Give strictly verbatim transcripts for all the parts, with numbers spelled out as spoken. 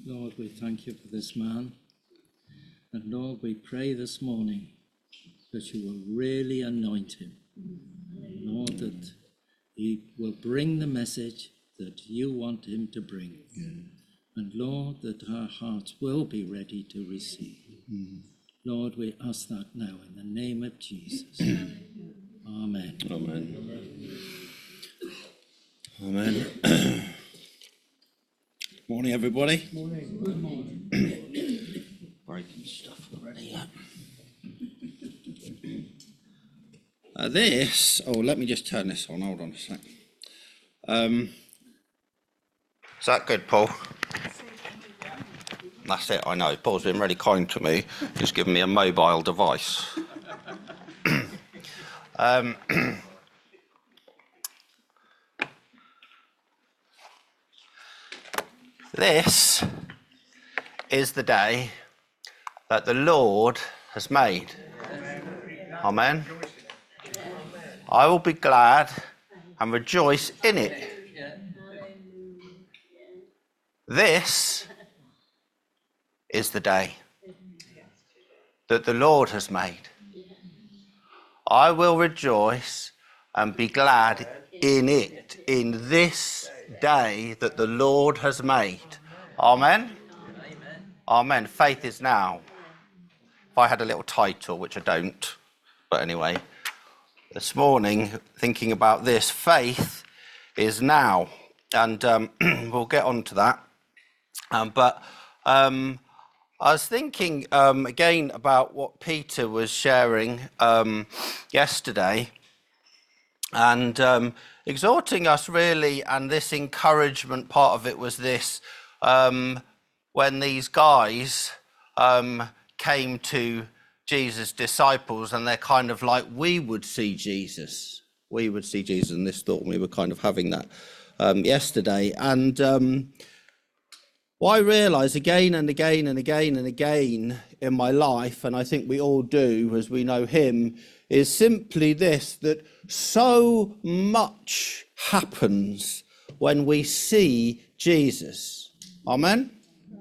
Lord, we thank you for this man. And Lord, we pray this morning that you will really anoint him. Lord, that he will bring the message that you want him to bring. Yeah. And Lord, that our hearts will be ready to receive. Mm. Lord, we ask that now in the name of Jesus. Amen. Amen. Amen. Amen. Morning, everybody. Morning. Good morning. Breaking stuff already. Uh, this, oh, let me just turn this on. Hold on a sec. Um, is that good, Paul? That's it, I know. Paul's been really kind to me. He's given me a mobile device. um, this is the day that the Lord has made. Amen. I will be glad and rejoice in it. This is the day that the Lord has made. I will rejoice and be glad in it, in this day that the Lord has made. Amen? Amen. Amen. Faith is now. If I had a little title, which I don't, but anyway, this morning, thinking about this, faith is now. And um, we'll get on to that. Um, but um, I was thinking um, again about what Peter was sharing um, yesterday and um, exhorting us really, and this encouragement part of it was this, um, when these guys um, came to Jesus' disciples and they're kind of like, we would see Jesus. We would see Jesus, and this thought, we were kind of having that um, yesterday. And um, what I realise again and again and again and again in my life, and I think we all do as we know him, is simply this, that so much happens when we see Jesus. Amen?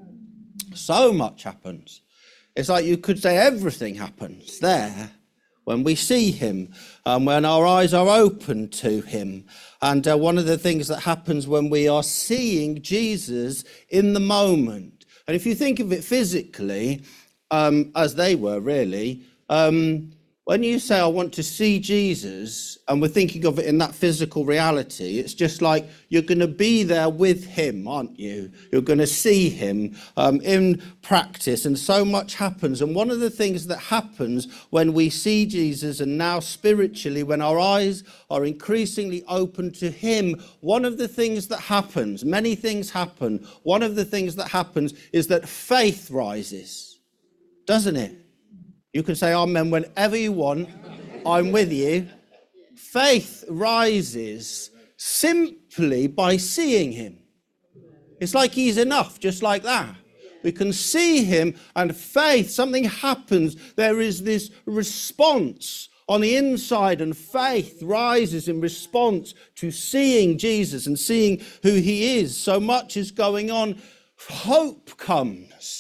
So much happens. It's like you could say everything happens there when we see him, and when our eyes are open to him. And uh, one of the things that happens when we are seeing Jesus in the moment, and if you think of it physically, um, as they were really, um, when you say, I want to see Jesus, and we're thinking of it in that physical reality, it's just like you're going to be there with him, aren't you? You're going to see him um, in practice, and so much happens. And one of the things that happens when we see Jesus, and now spiritually, when our eyes are increasingly open to him, one of the things that happens, many things happen, one of the things that happens is that faith rises, doesn't it? You can say amen whenever you want. I'm with you. Faith rises simply by seeing him. It's like he's enough, just like that. We can see him, and faith, something happens. There is this response on the inside, and faith rises in response to seeing Jesus and seeing who he is. So much is going on. Hope comes.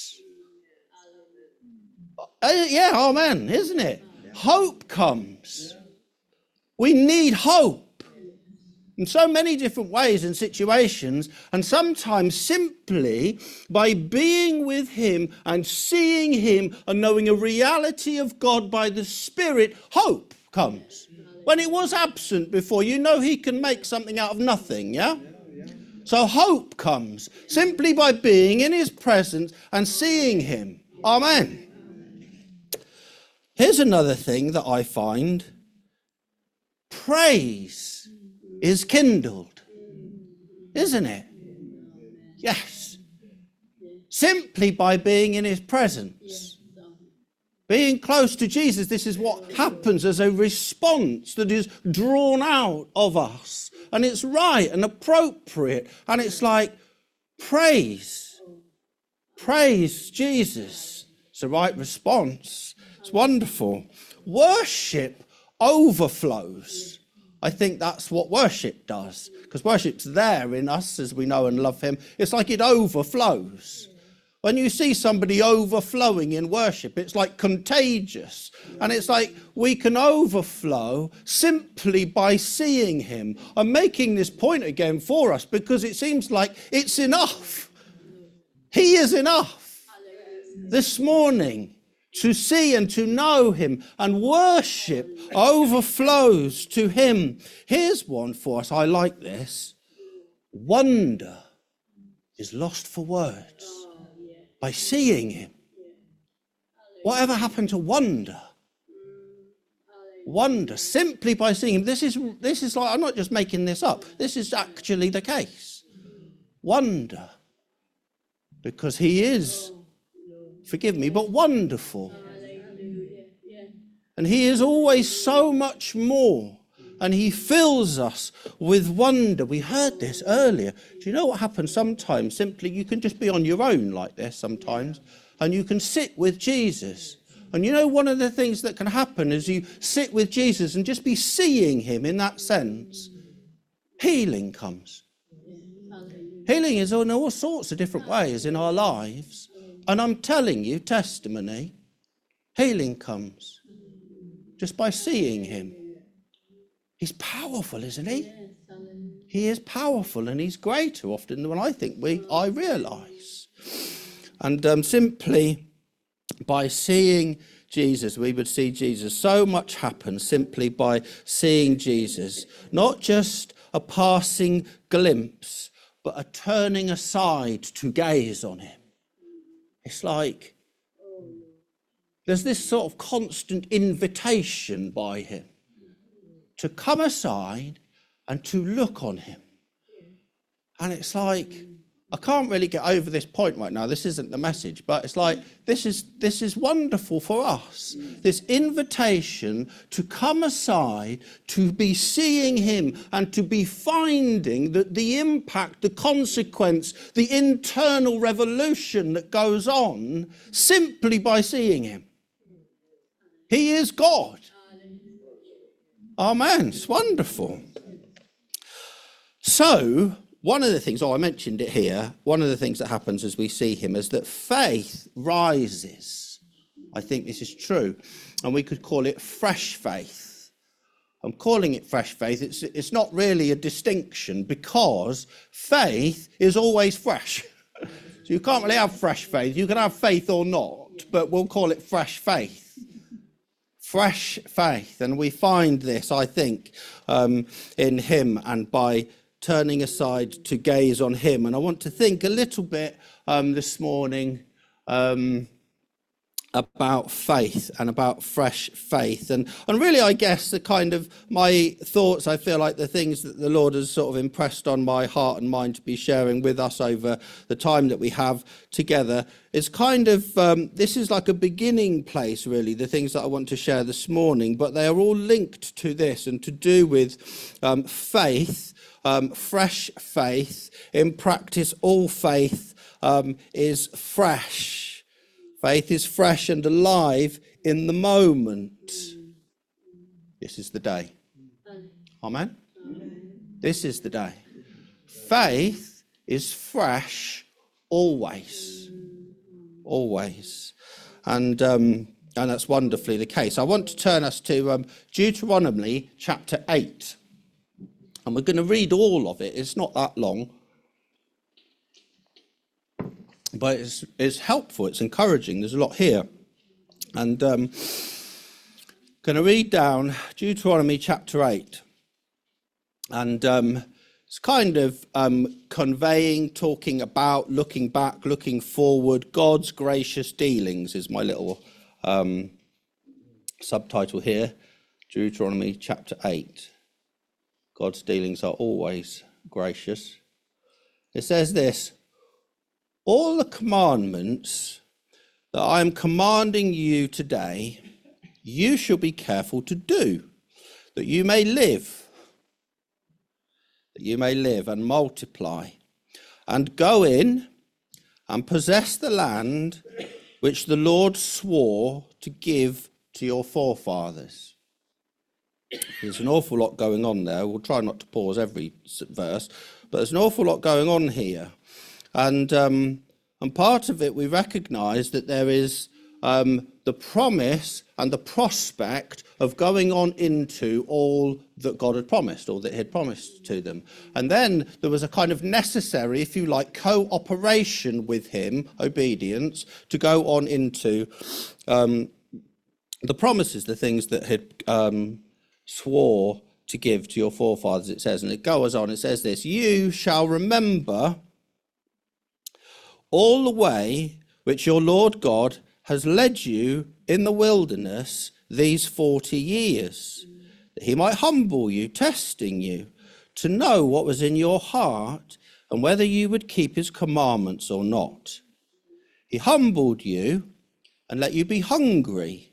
Uh, yeah, amen, isn't it? Hope comes. We need hope in so many different ways and situations, and sometimes simply by being with him and seeing him and knowing a reality of God by the Spirit, hope comes. When it was absent before, you know he can make something out of nothing, yeah? So hope comes simply by being in his presence and seeing him. Amen. Here's another thing that I find. Praise is kindled, isn't it? Yes. Simply by being in his presence. Being close to Jesus, this is what happens as a response that is drawn out of us. And it's right and appropriate. And it's like, praise. Praise Jesus. It's the right response. It's wonderful. Worship overflows. I think that's what worship does, because worship's there in us as we know and love him. It's like it overflows. when you see somebody overflowing in worship, it's like contagious. And it's like we can overflow simply by seeing him. I'm making this point again for us because it seems like it's enough. He is enough. This morning, to see and to know him, and worship overflows to him. Here's one for us. I like this. Wonder is lost for words by seeing him. Whatever happened to wonder? Wonder simply by seeing him. This is this is like, I'm not just making this up. This is actually the case. Wonder, because he is, forgive me, but wonderful. And he is always so much more. And he fills us with wonder. We heard this earlier. Do you know what happens sometimes? Simply, you can just be on your own like this sometimes. And you can sit with Jesus. And you know, one of the things that can happen is you sit with Jesus and just be seeing him in that sense. Healing comes. Healing is in all sorts of different ways in our lives. And I'm telling you, testimony, healing comes just by seeing him. He's powerful, isn't he? He is powerful, and he's greater often than I think we I realise. And um, simply by seeing Jesus, we would see Jesus. So much happens simply by seeing Jesus. Not just a passing glimpse, but a turning aside to gaze on him. It's like there's this sort of constant invitation by him to come aside and to look on him. And it's like, I can't really get over this point right now. This isn't the message, but it's like, this is this is wonderful for us. This invitation to come aside, to be seeing him, and to be finding that the impact, the consequence, the internal revolution that goes on simply by seeing him. He is God. Amen. It's wonderful. So, one of the things, oh, I mentioned it here, one of the things that happens as we see him is that faith rises. I think this is true. And we could call it fresh faith. I'm calling it fresh faith. It's, it's not really a distinction because faith is always fresh. So you can't really have fresh faith. You can have faith or not, but we'll call it fresh faith. Fresh faith, and we find this, I think, um, in him and by turning aside to gaze on him. And I want to think a little bit um, this morning um, about faith and about fresh faith. And, and really, I guess, the kind of my thoughts, I feel like the things that the Lord has sort of impressed on my heart and mind to be sharing with us over the time that we have together is kind of, um, this is like a beginning place, really, the things that I want to share this morning, but they are all linked to this and to do with um, faith, um, fresh faith. In practice, all faith um, is fresh. Faith is fresh and alive in the moment. This is the day. Amen? This is the day. Faith is fresh always. Always. And um, and that's wonderfully the case. I want to turn us to um, Deuteronomy chapter eight. And we're going to read all of it. It's not that long. But it's, it's helpful, it's encouraging, there's a lot here. And um, going to read down Deuteronomy chapter eight. And um, it's kind of um, conveying, talking about, looking back, looking forward. God's gracious dealings is my little um, subtitle here. Deuteronomy chapter eight. God's dealings are always gracious. It says this: all the commandments that I am commanding you today, you shall be careful to do, that you may live, that you may live and multiply, and go in and possess the land which the Lord swore to give to your forefathers. There's an awful lot going on there. We'll try not to pause every verse, but there's an awful lot going on here. And um, And part of it, we recognize that there is um, the promise and the prospect of going on into all that God had promised, or that he had promised to them. And then there was a kind of necessary, if you like, cooperation with him, obedience, to go on into um, the promises, the things that had um, swore to give to your forefathers, it says. And it goes on, it says this: you shall remember all the way which your Lord God has led you in the wilderness these forty years, that he might humble you, testing you, to know what was in your heart, and whether you would keep his commandments or not. He humbled you and let you be hungry.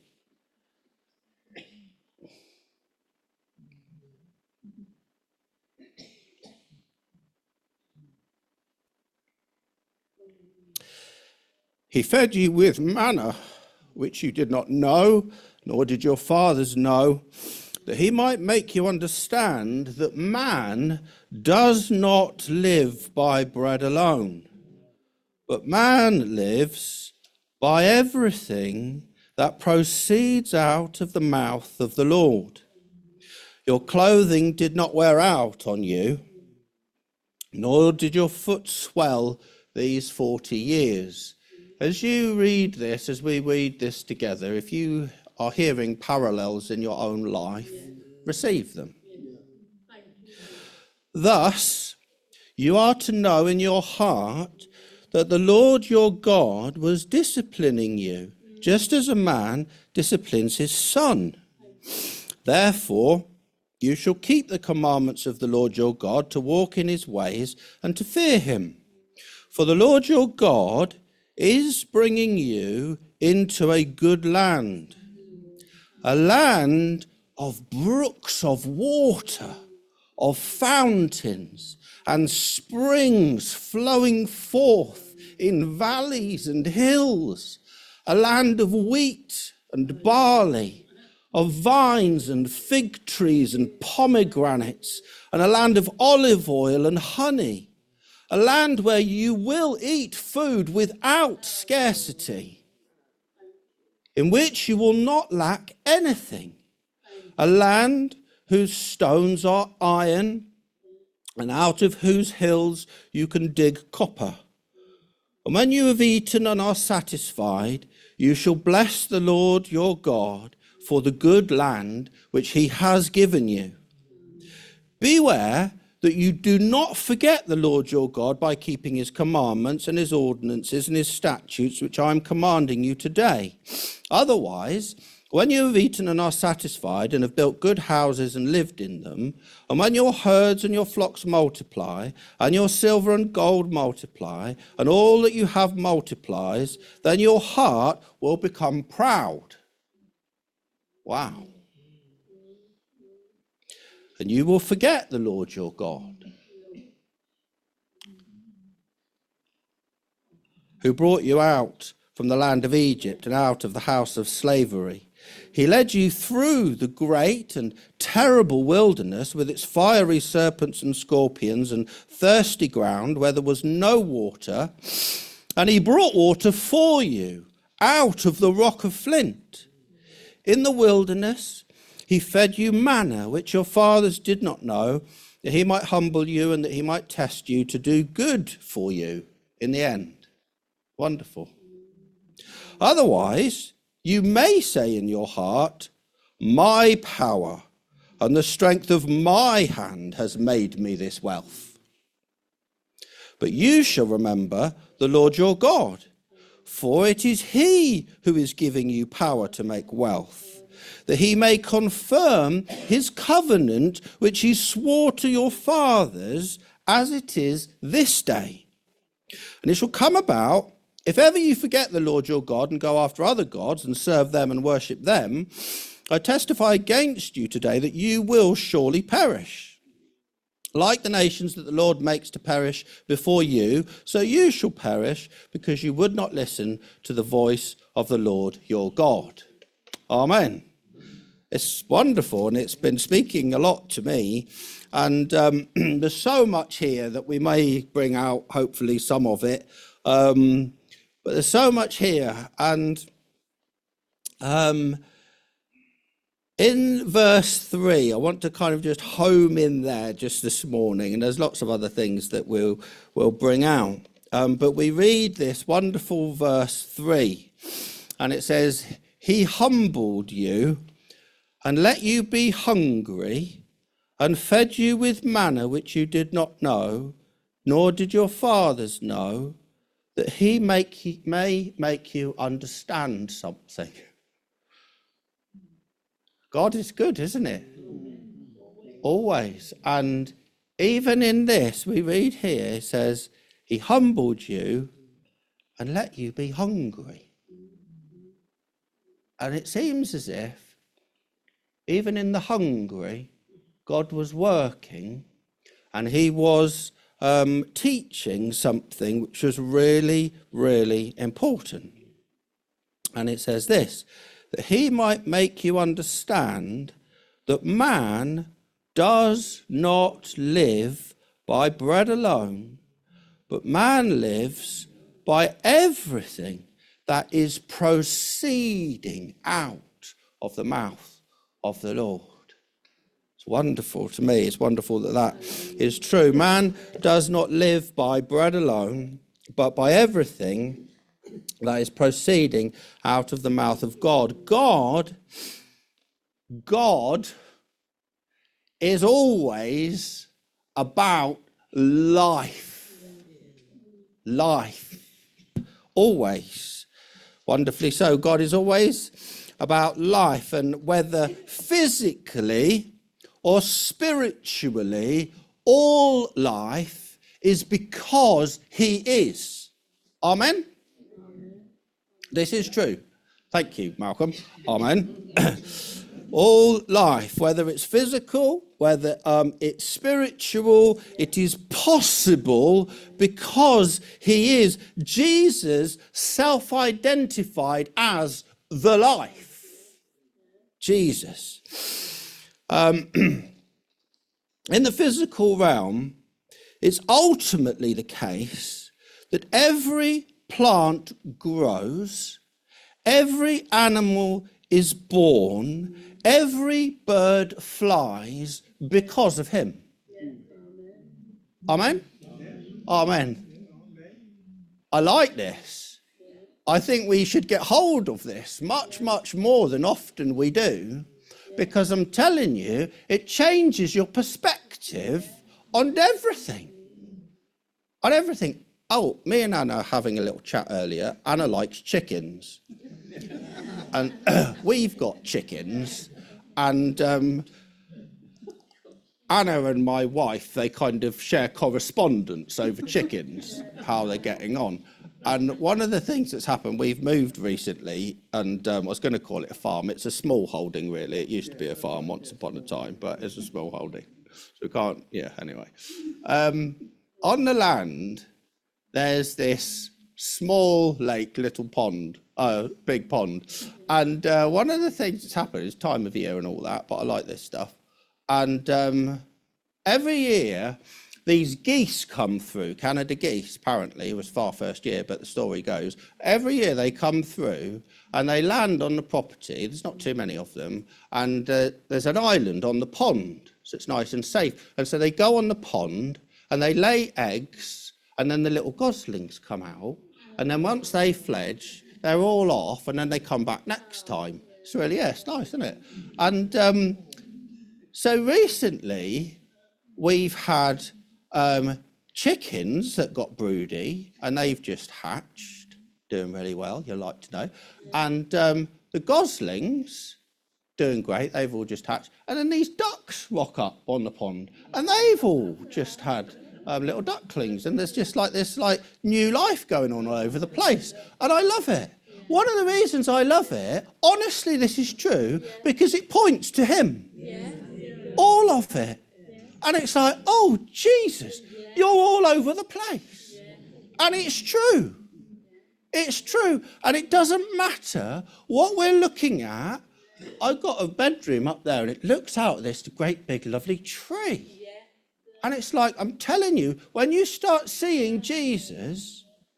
He fed you with manna, which you did not know, nor did your fathers know, that he might make you understand that man does not live by bread alone, but man lives by everything that proceeds out of the mouth of the Lord. Your clothing did not wear out on you, nor did your foot swell these forty years. As you read this, as we read this together, if you are hearing parallels in your own life, receive them. Thus, you are to know in your heart that the Lord your God was disciplining you, just as a man disciplines his son. Therefore, you shall keep the commandments of the Lord your God, to walk in his ways and to fear him. For the Lord your God is bringing you into a good land, a land of brooks of water, of fountains and springs flowing forth in valleys and hills, a land of wheat and barley, of vines and fig trees and pomegranates, and a land of olive oil and honey, a land where you will eat food without scarcity, in which you will not lack anything, a land whose stones are iron, and out of whose hills you can dig copper. And when you have eaten and are satisfied, you shall bless the Lord your God for the good land which he has given you. Beware that you do not forget the Lord your God by keeping his commandments and his ordinances and his statutes, which I am commanding you today. Otherwise, when you have eaten and are satisfied and have built good houses and lived in them, and when your herds and your flocks multiply, and your silver and gold multiply, and all that you have multiplies, then your heart will become proud. Wow. And you will forget the Lord your God, who brought you out from the land of Egypt and out of the house of slavery. He led you through the great and terrible wilderness with its fiery serpents and scorpions and thirsty ground where there was no water. And he brought water for you out of the rock of flint. In the wilderness, he fed you manna, which your fathers did not know, that he might humble you and that he might test you to do good for you in the end. Wonderful. Otherwise, you may say in your heart, my power and the strength of my hand has made me this wealth. But you shall remember the Lord your God, for it is he who is giving you power to make wealth, that he may confirm his covenant which he swore to your fathers, as it is this day. And it shall come about, if ever you forget the Lord your God and go after other gods and serve them and worship them, I testify against you today that you will surely perish. Like the nations that the Lord makes to perish before you, so you shall perish, because you would not listen to the voice of the Lord your God. Amen. It's wonderful, and it's been speaking a lot to me. And um, there's so much here that we may bring out, hopefully, some of it Um, but there's so much here. And um, in verse three, I want to kind of just home in there just this morning. And there's lots of other things that we'll, we'll bring out. Um, but we read this wonderful verse three. And it says, he humbled you and let you be hungry, and fed you with manna which you did not know, nor did your fathers know, that he make, may make you understand something. God is good, isn't it? Always. And even in this, we read here, it says, he humbled you and let you be hungry. And it seems as if, even in the hungry, God was working, and he was um, teaching something which was really, really important. And it says this, that he might make you understand that man does not live by bread alone, but man lives by everything that is proceeding out of the mouth of the Lord. It's wonderful to me. It's wonderful that that is true. Man does not live by bread alone, but by everything that is proceeding out of the mouth of God. God, God is always about life. Life. Always. Wonderfully so. God is always about life, and whether physically or spiritually, all life is because he is. Amen? Amen. This is true. Thank you, Malcolm. Amen. All life, whether it's physical, whether um, it's spiritual, it is possible because he is. Jesus self-identified as the life. Jesus. Um, in the physical realm, it's ultimately the case that every plant grows, every animal is born, every bird flies because of him. Amen? Amen? Amen. I like this. I think we should get hold of this much, much more than often we do, because I'm telling you, it changes your perspective on everything. On everything. Oh, me and Anna are having a little chat earlier. Anna likes chickens. And uh, we've got chickens. And um, Anna and my wife, they kind of share correspondence over chickens, how they're getting on. And one of the things that's happened, we've moved recently, and um, I was going to call it a farm. It's a small holding, really. It used to be a farm once upon a time, but it's a small holding. So we can't, yeah, anyway. Um, on the land, there's this small lake, little pond, uh, big pond. And uh, one of the things that's happened is time of year and all that, but I like this stuff. And um, every year, these geese come through, Canada geese, apparently. It was far first year, but the story goes. Every year they come through and they land on the property. There's not too many of them. And uh, there's an island on the pond, so it's nice and safe. And so they go on the pond and they lay eggs, and then the little goslings come out. And then once they fledge, they're all off, and then they come back next time. It's really, yeah, it's nice, isn't it? And um, so recently we've had Um, chickens that got broody, and they've just hatched, doing really well, you'll like to know. And um, the goslings, doing great, they've all just hatched. And then these ducks rock up on the pond, and they've all just had um, little ducklings. And there's just like this like new life going on all over the place. And I love it. One of the reasons I love it, honestly, this is true, because it points to him. Yeah. All of it. And it's like, oh, Jesus, you're all over the place. And it's true. It's true. And it doesn't matter what we're looking at. I've got a bedroom up there, and it looks out at this great big lovely tree. And it's like, I'm telling you, when you start seeing Jesus,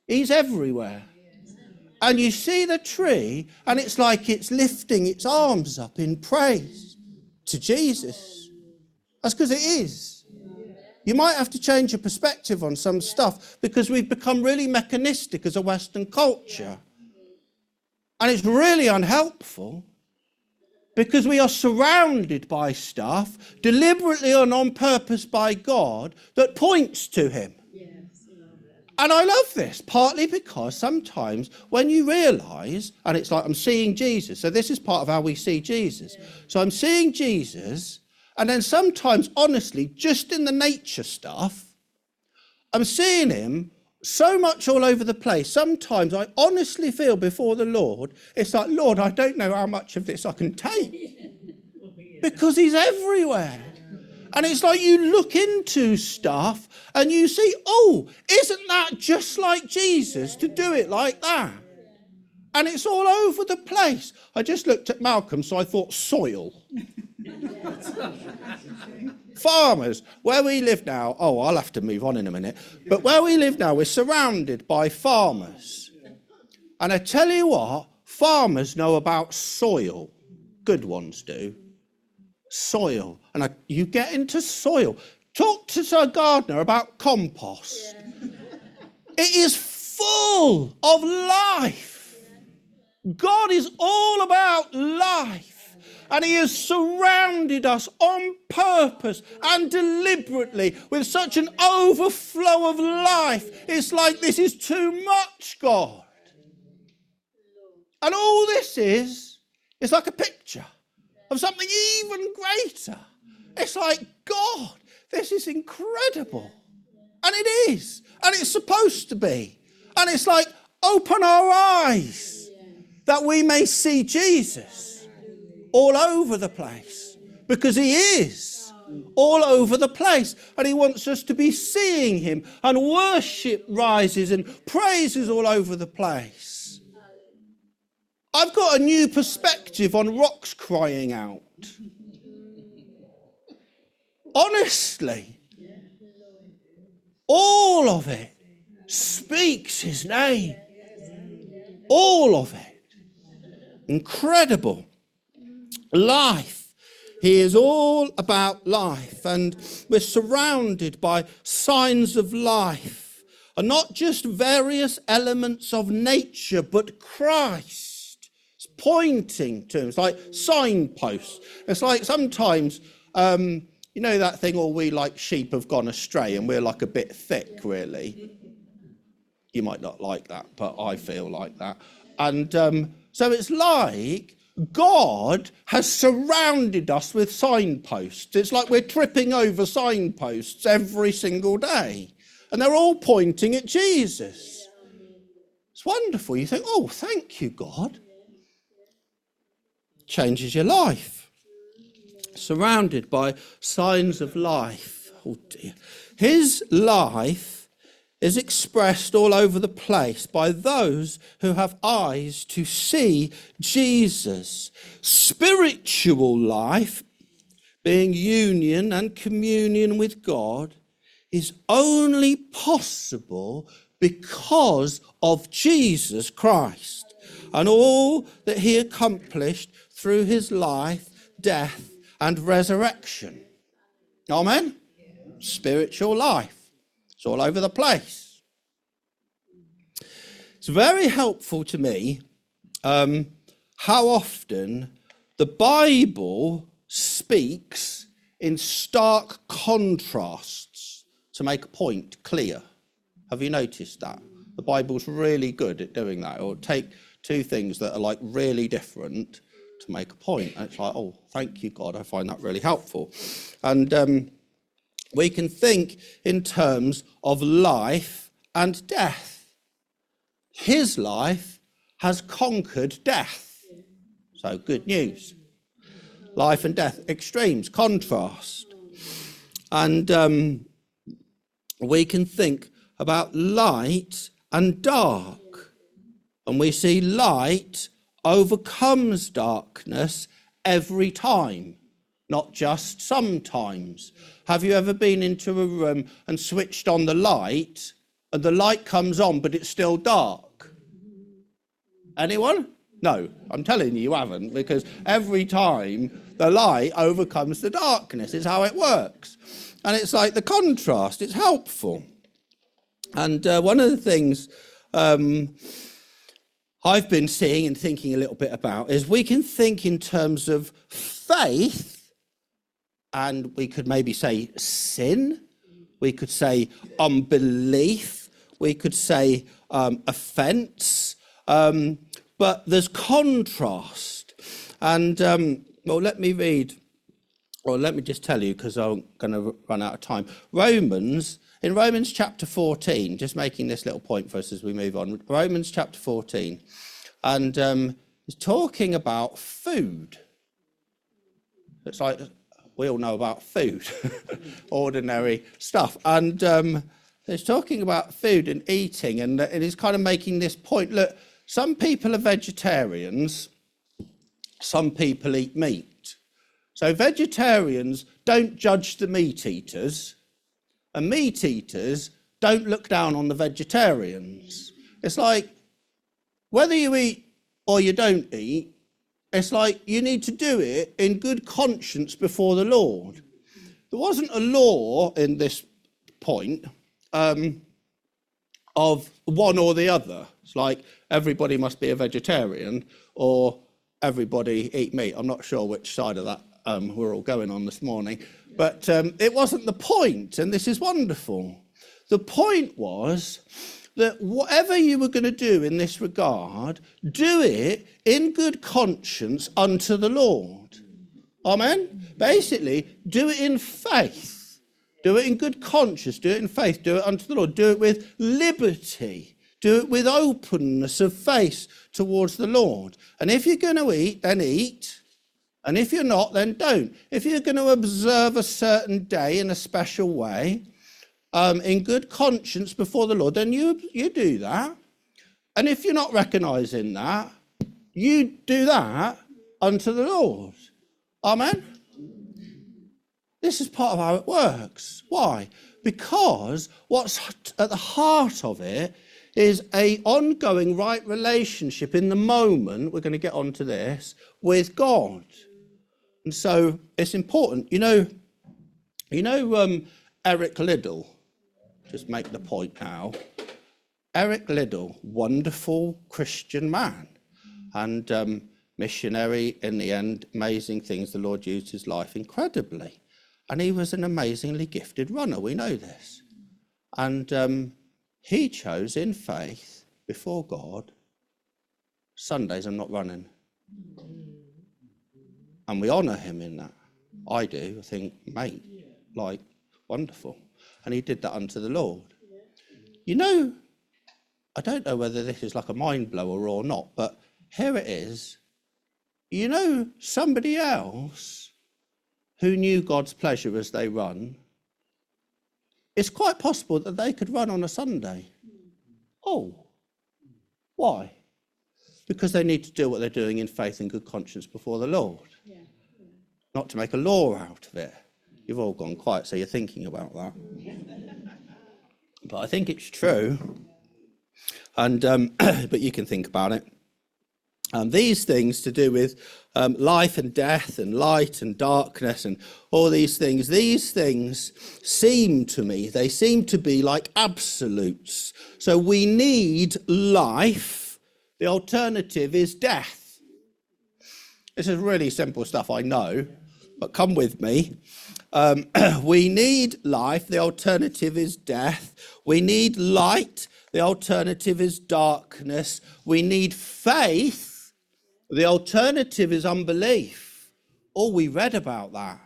He's everywhere. And you see the tree, and it's like it's lifting its arms up in praise to Jesus. That's because it is. You might have to change your perspective on some stuff because we've become really mechanistic as a Western culture. And it's really unhelpful because we are surrounded by stuff, deliberately and on purpose by God, that points to him. And I love this, partly because sometimes when you realise, and it's like I'm seeing Jesus, so this is part of how we see Jesus. So I'm seeing Jesus, and then sometimes, honestly, just in the nature stuff, I'm seeing him so much all over the place. Sometimes I honestly feel before the Lord, it's like, Lord, I don't know how much of this I can take. Because he's everywhere. And it's like you look into stuff and you see, oh, isn't that just like Jesus to do it like that? And it's all over the place. I just looked at Malcolm, so I thought soil. Farmers, where we live now, oh, I'll have to move on in a minute. But where we live now, we're surrounded by farmers. And I tell you what, farmers know about soil. Good ones do. Soil. And I, you get into soil. Talk to Sir Gardner about compost. Yeah. It is full of life. God is all about life. And he has surrounded us on purpose and deliberately with such an overflow of life. It's like this is too much, God. And all this is, is like a picture of something even greater. It's like, God, this is incredible. And it is. And it's supposed to be. And it's like, open our eyes that we may see Jesus all over the place. Because he is all over the place. And he wants us to be seeing him. And worship rises and praises all over the place. I've got a new perspective on rocks crying out. Honestly, all of it speaks his name. All of it. Incredible. Life. He is all about life, and we're surrounded by signs of life, and not just various elements of nature, but Christ. Pointing to him. It's like signposts. It's like sometimes, um, you know that thing, all we like sheep have gone astray and we're like a bit thick, really. You might not like that, but I feel like that. And um, so it's like God has surrounded us with signposts. It's like we're tripping over signposts every single day. And they're all pointing at Jesus. It's wonderful. You think, oh, thank you, God. Changes your life. Surrounded by signs of life. Oh dear. His life is expressed all over the place by those who have eyes to see Jesus. Spiritual life, being union and communion with God, is only possible because of Jesus Christ and all that he accomplished through his life, death, and resurrection. Amen? Yeah. Spiritual life. It's all over the place. It's very helpful to me um, how often the Bible speaks in stark contrasts to make a point clear. Have you noticed that? The Bible's really good at doing that. It'll take two things that are like really different to make a point. And it's like, oh, thank you, God. I find that really helpful. And um, we can think in terms of life and death. His life has conquered death. So good news. Life and death, extremes, contrast. And um, we can think about light and dark. And we see light overcomes darkness every time, not just sometimes. Have you ever been into a room and switched on the light and the light comes on, but it's still dark? Anyone? No, I'm telling you, you haven't, because every time the light overcomes the darkness. It's how it works. And it's like the contrast. It's helpful. And uh, one of the things um, I've been seeing and thinking a little bit about is we can think in terms of faith, and we could maybe say sin. We could say unbelief. We could say um, offence. Um, but there's contrast. And, um, well, let me read, or let me just tell you, because I'm going to run out of time. Romans, in Romans chapter fourteen, just making this little point for us as we move on. Romans chapter fourteen, and um, it's talking about food. It's like, we all know about food, ordinary stuff. And um, it's talking about food and eating, and it is kind of making this point. Look, some people are vegetarians, some people eat meat. So vegetarians don't judge the meat eaters, and meat eaters don't look down on the vegetarians. It's like, whether you eat or you don't eat, it's like you need to do it in good conscience before the Lord. There wasn't a law in this point um, of one or the other. It's like everybody must be a vegetarian or everybody eat meat. I'm not sure which side of that um, we're all going on this morning. But um, it wasn't the point, and this is wonderful. The point was that whatever you were going to do in this regard, do it in good conscience unto the Lord. Amen? Basically, do it in faith. Do it in good conscience. Do it in faith. Do it unto the Lord. Do it with liberty. Do it with openness of face towards the Lord. And if you're going to eat, then eat. And if you're not, then don't. If you're going to observe a certain day in a special way, Um, in good conscience before the Lord, then you you do that. And if you're not recognising that, you do that unto the Lord. Amen? This is part of how it works. Why? Because what's at the heart of it is a ongoing right relationship in the moment, we're going to get onto this, with God. And so it's important. You know, you know um, Eric Liddell? Just make the point now. Eric Liddell, wonderful Christian man and um, missionary in the end, amazing things. The Lord used his life incredibly. And he was an amazingly gifted runner, we know this. And um, he chose in faith before God, Sundays I'm not running. And we honour him in that. I do, I think, mate, like, wonderful. And he did that unto the Lord. You know, I don't know whether this is like a mind blower or not, but here it is. You know, somebody else who knew God's pleasure as they run, it's quite possible that they could run on a Sunday. Oh, why? Because they need to do what they're doing in faith and good conscience before the Lord. Yeah. Not to make a law out of it. You've all gone quiet, so you're thinking about that. But I think it's true. And um, but you can think about it. And these things to do with um, life and death and light and darkness and all these things, these things seem to me, they seem to be like absolutes. So we need life. The alternative is death. This is really simple stuff, I know, but come with me. Um, we need life, the alternative is death. We need light, the alternative is darkness. We need faith, the alternative is unbelief. Oh, we read about that.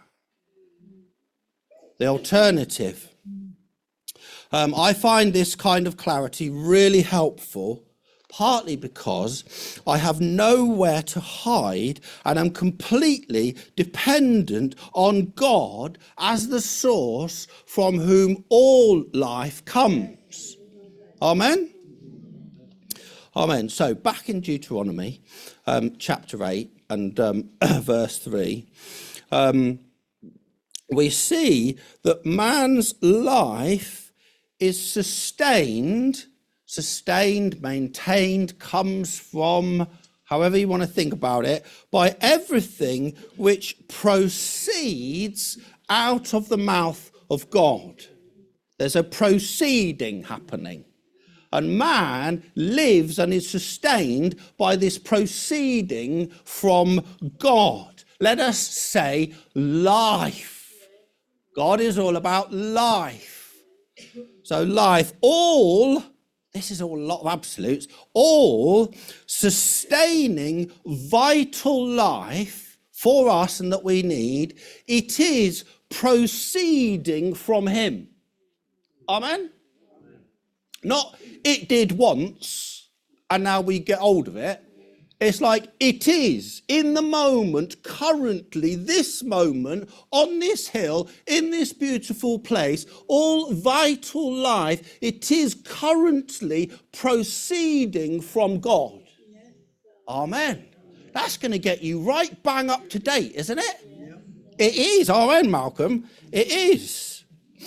The alternative. Um, I find this kind of clarity really helpful, partly because I have nowhere to hide and I'm completely dependent on God as the source from whom all life comes. Amen? Amen. So back in Deuteronomy um, chapter eight and um, verse three, um, we see that man's life is sustained, sustained, maintained, comes from, however you want to think about it, by everything which proceeds out of the mouth of God. There's a proceeding happening. And man lives and is sustained by this proceeding from God. Let us say life. God is all about life. So life, all, this is all a lot of absolutes, all sustaining vital life for us and that we need, it is proceeding from him. Amen? Not it did once and now we get hold of it. It's like it is in the moment, currently, this moment, on this hill, in this beautiful place, all vital life, it is currently proceeding from God. Yes. Amen. That's going to get you right bang up to date, isn't it? Yeah. It is. Amen, Malcolm. It is.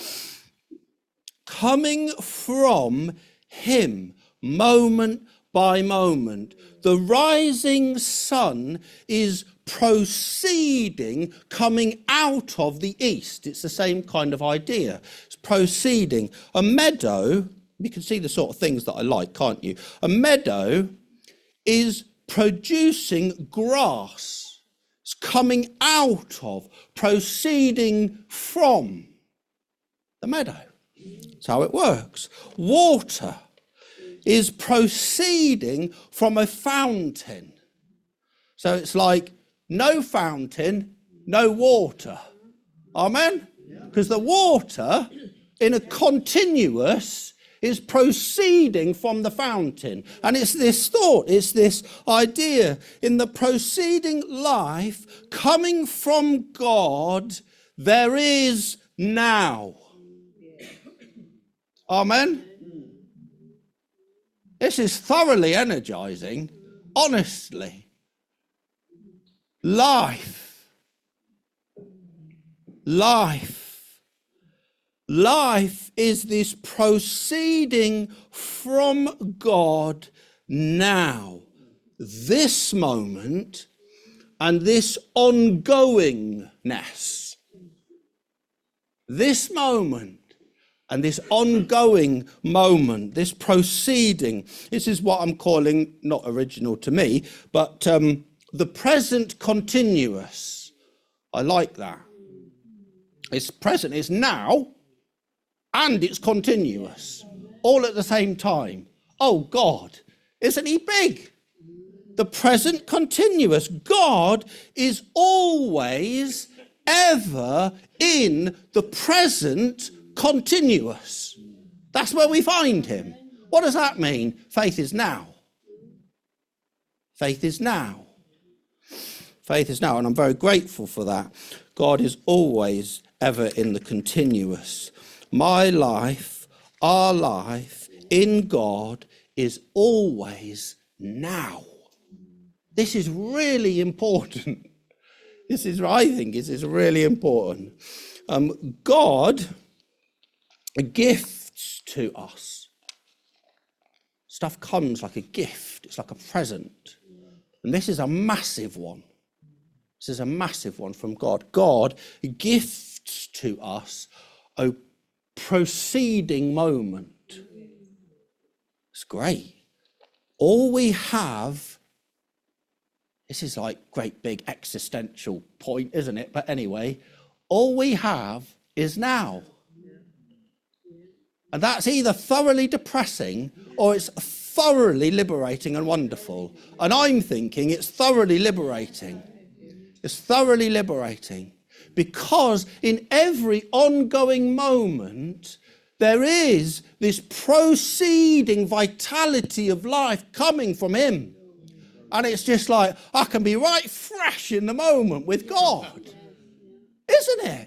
Coming from him, moment by moment. The rising sun is proceeding, coming out of the east. It's the same kind of idea. It's proceeding. A meadow, you can see the sort of things that I like, can't you? A meadow is producing grass. It's coming out of, proceeding from the meadow. That's how it works. Water is proceeding from a fountain. So it's like no fountain, no water. Amen? Because the water in a continuous is proceeding from the fountain. And it's this thought, it's this idea in the proceeding life coming from God, there is now. Amen? This is thoroughly energizing, honestly. Life. Life. Life is this proceeding from God now. This moment and this ongoingness. This moment. And this ongoing moment, this proceeding, this is what I'm calling, not original to me, but um, the present continuous. I like that. It's present, it's now, and it's continuous, all at the same time. Oh God, isn't he big? The present continuous. God is always, ever in the present continuous. That's where we find him. What does that mean? Faith is now. Faith is now. Faith is now, and I'm very grateful for that. God is always ever in the continuous. My life, our life in God is always now. This is really important. This is, I think, this is really important. Um, God gifts to us. Stuff comes like a gift. It's like a present. And this is a massive one. This is a massive one from God. God gifts to us a proceeding moment. It's great. All we have, this is like great big existential point, isn't it? But anyway, all we have is now. And that's either thoroughly depressing or it's thoroughly liberating and wonderful. And I'm thinking it's thoroughly liberating. It's thoroughly liberating. Because in every ongoing moment, there is this proceeding vitality of life coming from him. And it's just like, I can be right fresh in the moment with God. Isn't it?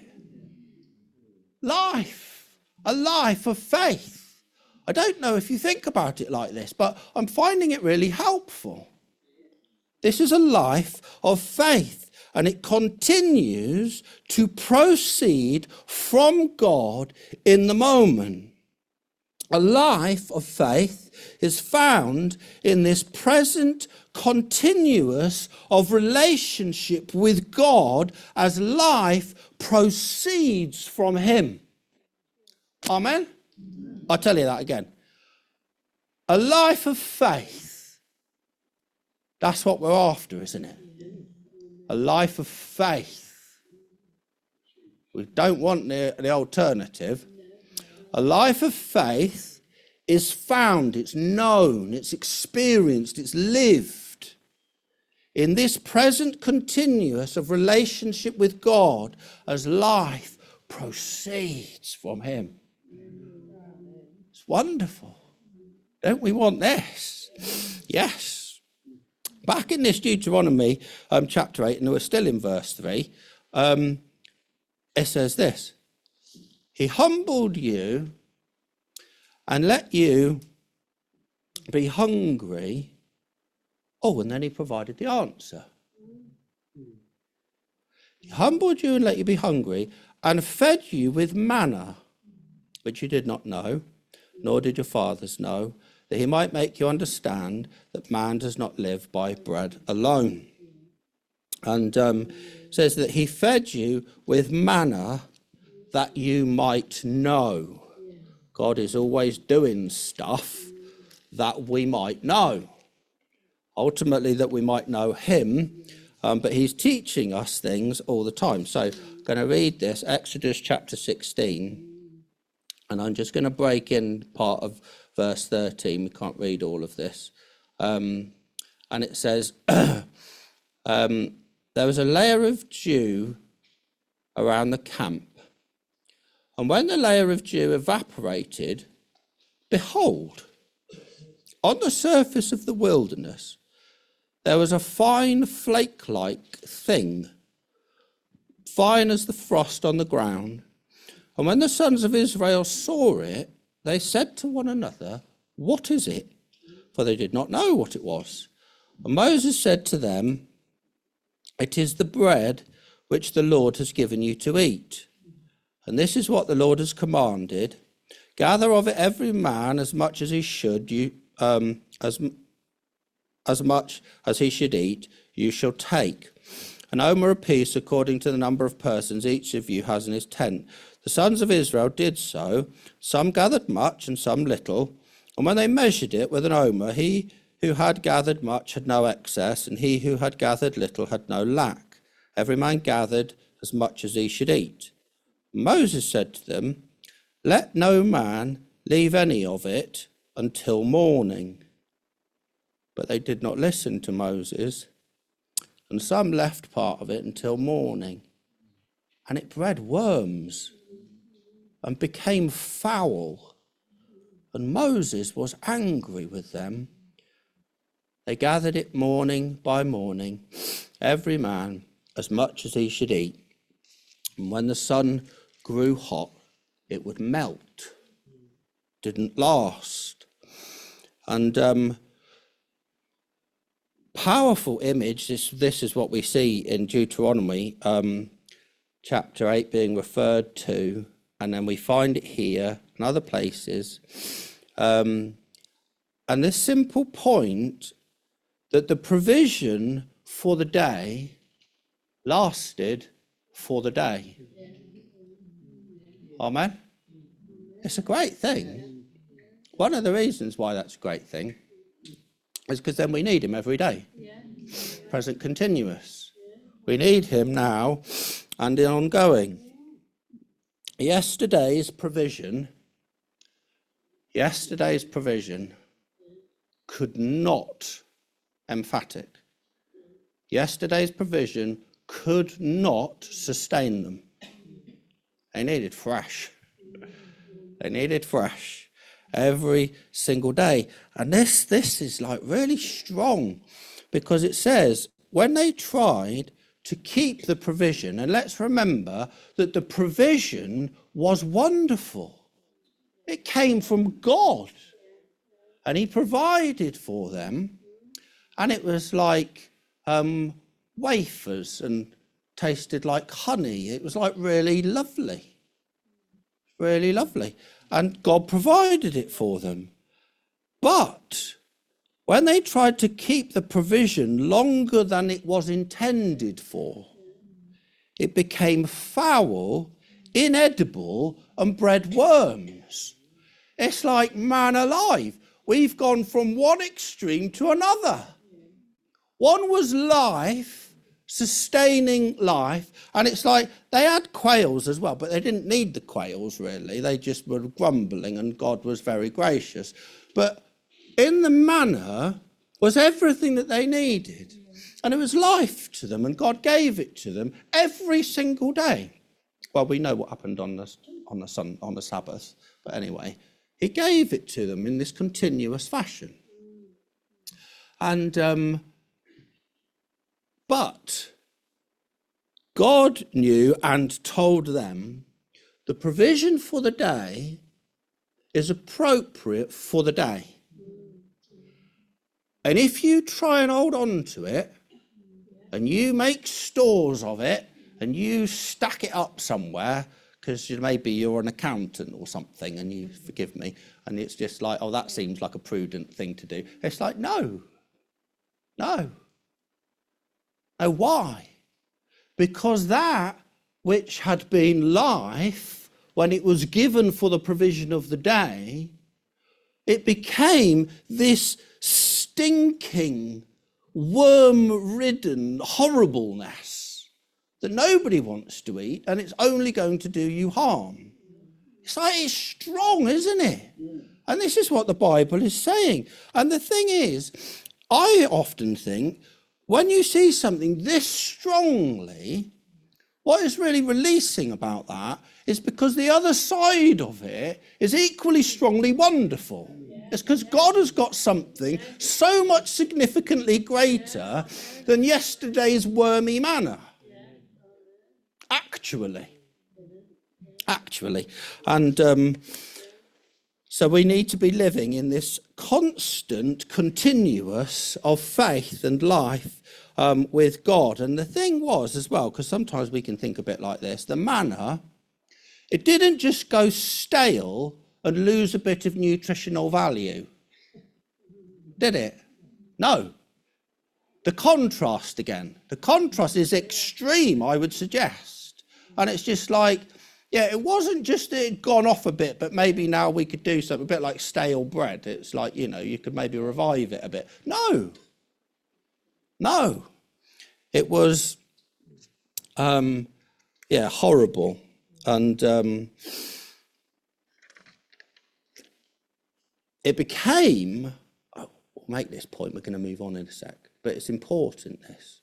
Life. A life of faith. I don't know if you think about it like this, but I'm finding it really helpful. This is a life of faith, and it continues to proceed from God in the moment. A life of faith is found in this present continuous of relationship with God as life proceeds from him. Amen? I'll tell you that again. A life of faith. That's what we're after, isn't it? A life of faith. We don't want the, the alternative. A life of faith is found, it's known, it's experienced, it's lived in this present continuous of relationship with God as life proceeds from him. It's wonderful. Don't we want this? Yes. Back in this Deuteronomy um, chapter eight, and we're still in verse three, um, it says this. He humbled you and let you be hungry. Oh, and then he provided the answer. He humbled you and let you be hungry and fed you with manna, which you did not know, nor did your fathers know, that he might make you understand that man does not live by bread alone. And um, says that he fed you with manna that you might know. God is always doing stuff that we might know. Ultimately, that we might know him, um, but he's teaching us things all the time. So I'm going to read this, Exodus chapter sixteen, and I'm just going to break in part of verse thirteen. We can't read all of this. Um, and it says, um, there was a layer of dew around the camp. And when the layer of dew evaporated, behold, on the surface of the wilderness, there was a fine flake-like thing, fine as the frost on the ground. And when the sons of Israel saw it, they said to one another, what is it? For they did not know what it was. And Moses said to them, it is the bread which the Lord has given you to eat. And this is what the Lord has commanded. Gather of it every man as much as he should, you, um, as, as much as he should eat, you shall take. An omer apiece according to the number of persons each of you has in his tent. The sons of Israel did so. Some gathered much and some little. And when they measured it with an omer, he who had gathered much had no excess, and he who had gathered little had no lack. Every man gathered as much as he should eat. Moses said to them, let no man leave any of it until morning. But they did not listen to Moses, and some left part of it until morning. And it bred worms and became foul. And Moses was angry with them. They gathered it morning by morning, every man as much as he should eat. And when the sun grew hot, it would melt. Didn't last. And um, powerful image, this, this is what we see in Deuteronomy um, chapter eight being referred to, and then we find it here and other places. Um, and this simple point that the provision for the day lasted for the day. Amen? It's a great thing. One of the reasons why that's a great thing is because then we need him every day. Yeah. Present continuous. Yeah. We need him now and ongoing. Yesterday's provision, yesterday's provision could not, emphatic, yesterday's provision could not sustain them. They needed fresh. They needed fresh every single day. And this, this is like really strong, because it says when they tried to keep the provision, and let's remember that the provision was wonderful. It came from God, and he provided for them, and it was like um, wafers and tasted like honey. It was like really lovely, really lovely. and God provided it for them. But when they tried to keep the provision longer than it was intended for, it became foul, inedible, and bred worms. It's like man alive. We've gone from one extreme to another. One was life, sustaining life, and it's like they had quails as well, but they didn't need the quails really. They just were grumbling, and God was very gracious. But in the manna was everything that they needed, and it was life to them, and God gave it to them every single day. Well, we know what happened on the on the sun on the Sabbath, but anyway, He gave it to them in this continuous fashion. And um, but God knew and told them the provision for the day is appropriate for the day. And if you try and hold on to it, and you make stores of it, and you stack it up somewhere, because maybe you're an accountant or something, and you forgive me, and it's just like, oh, that seems like a prudent thing to do. It's like, no, no. No, why? Because that which had been life, when it was given for the provision of the day, it became this stinking, worm-ridden horribleness that nobody wants to eat, and it's only going to do you harm. It's like, it's strong, isn't it? And this is what the Bible is saying. And the thing is, I often think, when you see something this strongly, what is really releasing about that is because the other side of it is equally strongly wonderful. It's because God has got something so much significantly greater than yesterday's wormy manna. Actually. Actually. And um, so we need to be living in this constant, continuous of faith and life um, with God. And the thing was as well, because sometimes we can think a bit like this, the manna, it didn't just go stale and lose a bit of nutritional value, did it? No. The contrast again. The contrast is extreme, I would suggest. And it's just like, yeah, it wasn't just that it had gone off a bit, but maybe now we could do something, a bit like stale bread. It's like, you know, you could maybe revive it a bit. No. No. It was, um, yeah, horrible. And um, it became, oh, we'll make this point, we're going to move on in a sec, but it's important, this.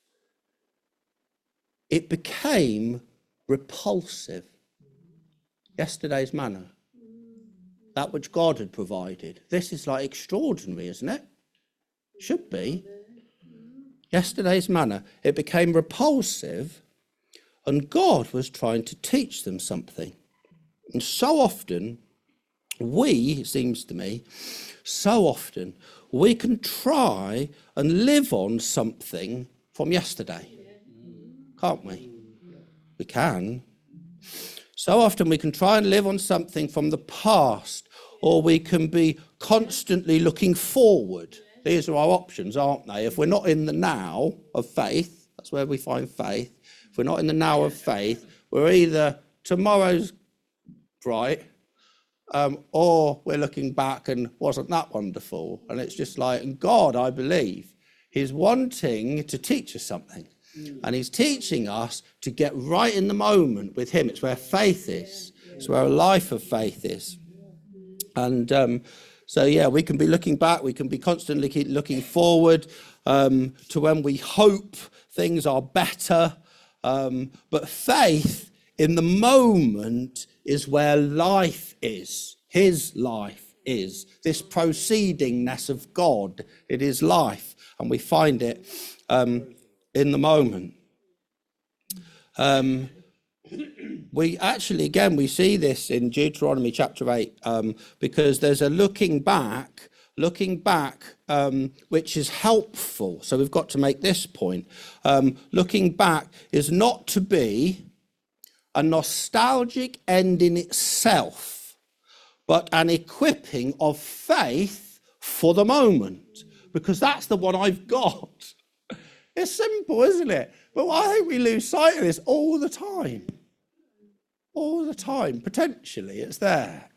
It became repulsive. Yesterday's manna, that which God had provided. This is like extraordinary, isn't it? Should be. Yesterday's manna, it became repulsive, and God was trying to teach them something. And so often, we, it seems to me, so often, we can try and live on something from yesterday. Can't we? We can. So often we can try and live on something from the past, or we can be constantly looking forward. These are our options, aren't they? If we're not in the now of faith, that's where we find faith. If we're not in the now of faith, we're either tomorrow's bright, um, or we're looking back and wasn't that wonderful? And it's just like, and God, I believe, He's wanting to teach us something. And He's teaching us to get right in the moment with Him. It's where faith is. It's where a life of faith is. And um, so, yeah, we can be looking back. We can be constantly keep looking forward um, to when we hope things are better. Um, but faith in the moment is where life is. His life is. This proceedingness of God. It is life. And we find it Um, in the moment. Um, we actually, again, we see this in Deuteronomy chapter eight, um, because there's a looking back, looking back, um, which is helpful. So we've got to make this point. Um, looking back is not to be a nostalgic end in itself, but an equipping of faith for the moment, because that's the one I've got. It's simple, isn't it? But I think we lose sight of this all the time. All the time, potentially, it's there.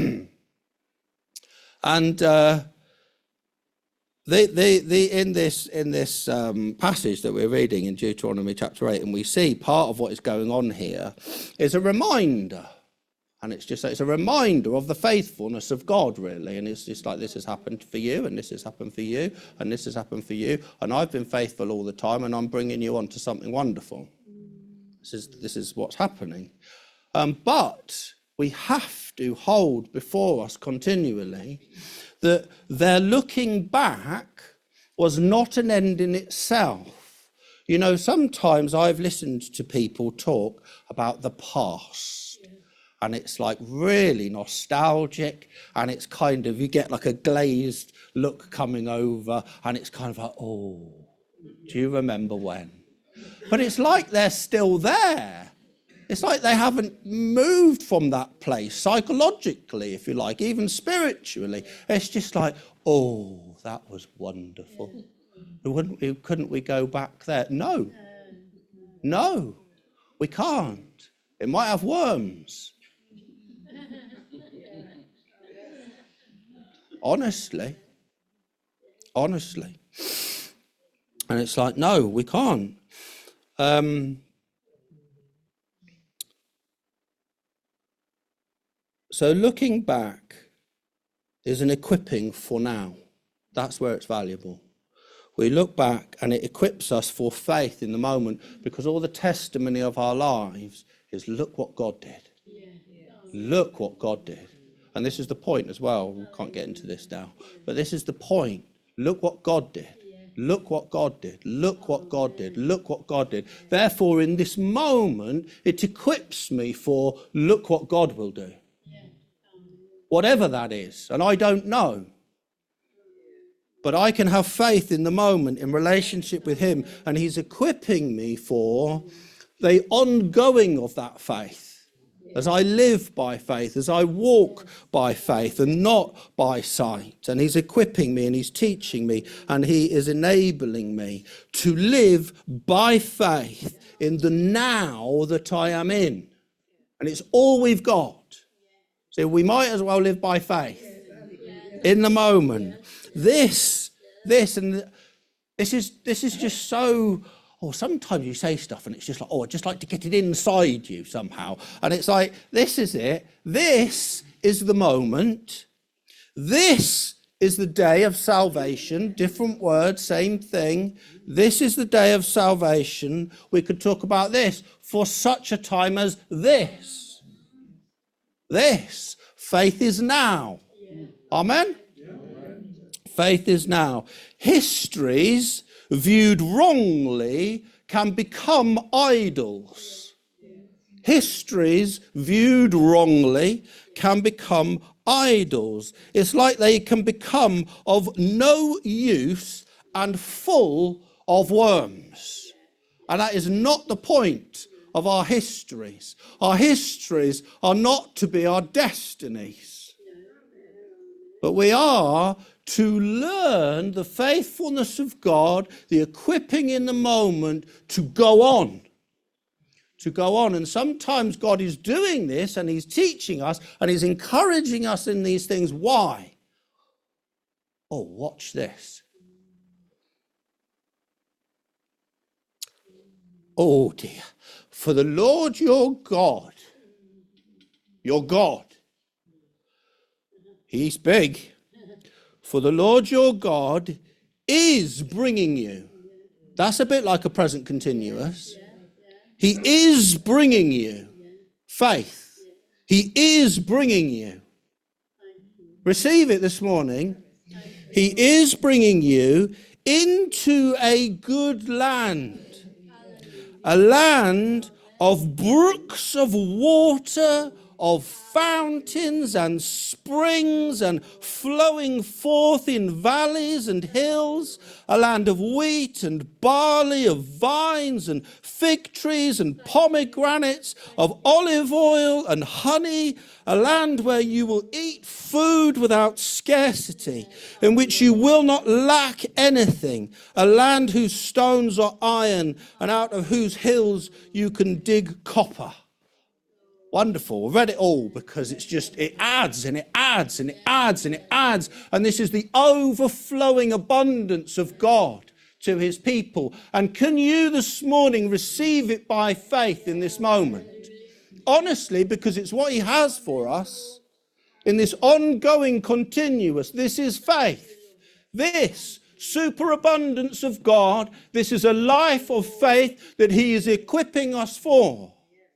And uh, the, the, the, in this, in this um, passage that we're reading in Deuteronomy chapter eight, and we see part of what is going on here is a reminder. And it's just it's a reminder of the faithfulness of God, really. And it's just like, this has happened for you, and this has happened for you, and this has happened for you. And I've been faithful all the time, and I'm bringing you on to something wonderful. This is, this is what's happening. Um, but we have to hold before us continually that their looking back was not an end in itself. You know, sometimes I've listened to people talk about the past, and it's like really nostalgic, and it's kind of, you get like a glazed look coming over, and it's kind of like, oh, do you remember when? But it's like they're still there. It's like they haven't moved from that place psychologically, if you like, even spiritually. It's just like, oh, that was wonderful. Wouldn't we, couldn't we go back there? No. No, we can't. It might have worms. Honestly. Honestly. And it's like, no, we can't. Um... So looking back is an equipping for now. That's where it's valuable. We look back and it equips us for faith in the moment, because all the testimony of our lives is, look what God did. Yeah. Look what God did. And this is the point as well. We can't get into this now. But this is the point. Look what God did. Look what God did. Look what God did. Look what God did. Therefore, in this moment, it equips me for look what God will do. Whatever that is, and I don't know. But I can have faith in the moment in relationship with him, and he's equipping me for the ongoing of that faith. As I live by faith, as I walk by faith and not by sight. And he's equipping me and he's teaching me and he is enabling me to live by faith in the now that I am in. And it's all we've got. So we might as well live by faith in the moment. This, this, and this is this is just so. Or sometimes you say stuff and it's just like, oh, I'd just like to get it inside you somehow. And it's like, this is it. This is the moment. This is the day of salvation. Different word, same thing. This is the day of salvation. We could talk about this for such a time as this. This. Faith is now. Amen? Faith is now. Histories viewed wrongly can become idols. Histories viewed wrongly can become idols. It's like they can become of no use and full of worms. And that is not the point of our histories. Our histories are not to be our destinies. But we are to learn the faithfulness of God, the equipping in the moment to go on. To go on. And sometimes God is doing this and he's teaching us and he's encouraging us in these things. Why? Oh, watch this. Oh dear. For the Lord your God, your God, he's big. For the Lord your God is bringing you. That's a bit like a present continuous. He is bringing you faith. He is bringing you. Receive it this morning. He is bringing you into a good land. A land of brooks of water of fountains and springs and flowing forth in valleys and hills, a land of wheat and barley, of vines and fig trees and pomegranates, of olive oil and honey, a land where you will eat food without scarcity, in which you will not lack anything, a land whose stones are iron and out of whose hills you can dig copper. Wonderful. I read it all because it's just, it adds and it adds and it adds and it adds. And this is the overflowing abundance of God to his people. And can you this morning receive it by faith in this moment? Honestly, because it's what he has for us in this ongoing, continuous, this is faith. This superabundance of God, this is a life of faith that he is equipping us for.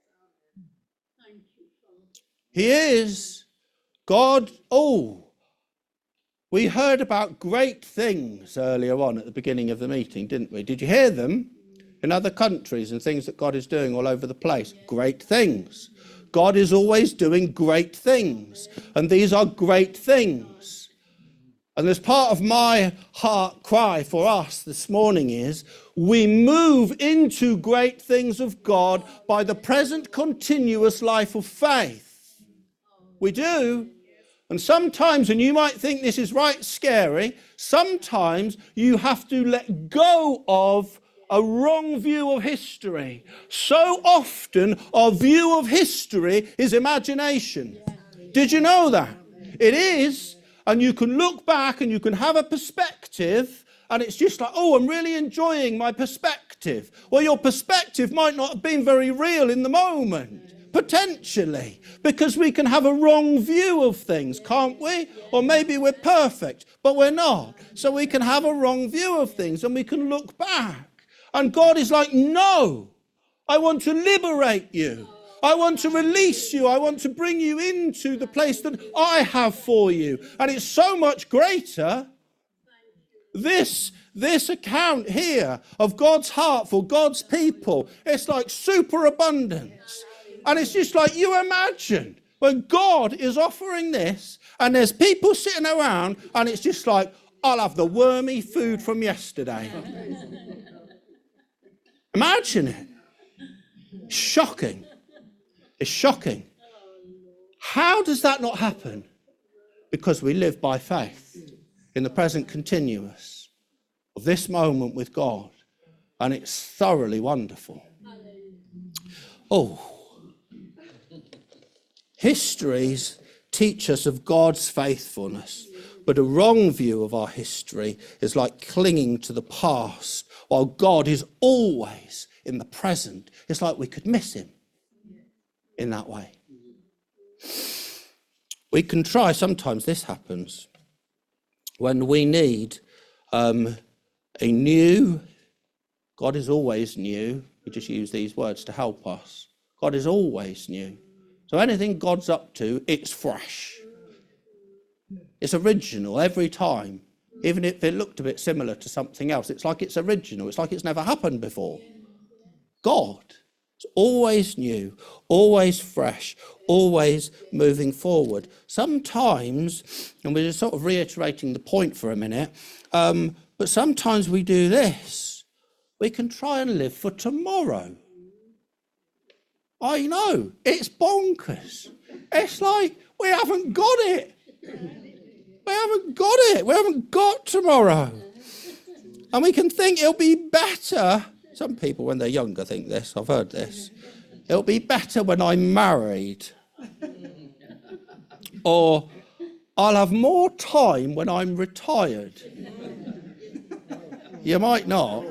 He is God. Oh, we heard about great things earlier on at the beginning of the meeting, didn't we? Did you hear them? In other countries and things that God is doing all over the place. Great things. God is always doing great things. And these are great things. And as part of my heart cry for us this morning is, we move into great things of God by the present continuous life of faith. We do. And sometimes, and you might think this is right scary, sometimes you have to let go of a wrong view of history. So often our view of history is imagination. Did you know that? It is. And you can look back and you can have a perspective and it's just like, oh, I'm really enjoying my perspective. Well, your perspective might not have been very real in the moment. Potentially, because we can have a wrong view of things, can't we? Or maybe we're perfect, but we're not. So we can have a wrong view of things and we can look back. And God is like, no, I want to liberate you. I want to release you. I want to bring you into the place that I have for you. And it's so much greater. This This account here of God's heart for God's people, it's like superabundance. And it's just like you imagine when God is offering this and there's people sitting around and it's just like, I'll have the wormy food from yesterday. Imagine it. Shocking. It's shocking. How does that not happen? Because we live by faith in the present continuous of this moment with God. And it's thoroughly wonderful. Oh. Histories teach us of God's faithfulness, but a wrong view of our history is like clinging to the past, while God is always in the present. It's like we could miss him in that way. We can try, sometimes this happens, when we need um, a new, God is always new, we just use these words to help us. God is always new. So anything God's up to, it's fresh. It's original every time. Even if it looked a bit similar to something else, it's like it's original. It's like it's never happened before. God is always new, always fresh, always moving forward. Sometimes, and we're just sort of reiterating the point for a minute, um, but sometimes we do this. We can try and live for tomorrow. I know, it's bonkers. It's like we haven't got it. We haven't got it. We haven't got tomorrow. And we can think it'll be better. Some people, when they're younger, think this. I've heard this. It'll be better when I'm married. Or I'll have more time when I'm retired. You might not.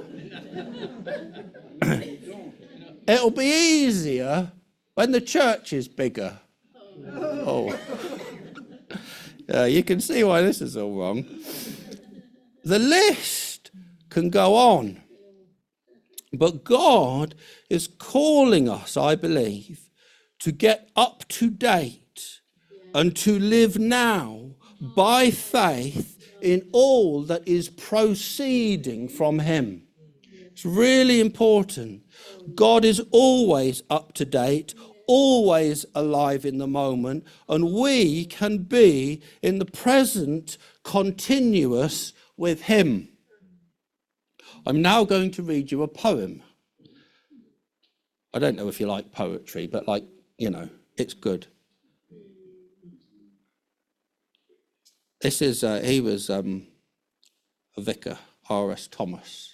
It'll be easier when the church is bigger. Oh. Uh, you can see why this is all wrong. The list can go on. But God is calling us, I believe, to get up to date and to live now by faith in all that is proceeding from him. It's really important. God is always up to date, always alive in the moment, and we can be in the present continuous with him. I'm now going to read you a poem. I don't know if you like poetry, but like, you know, it's good. This is, uh, he was um, a vicar, R S Thomas.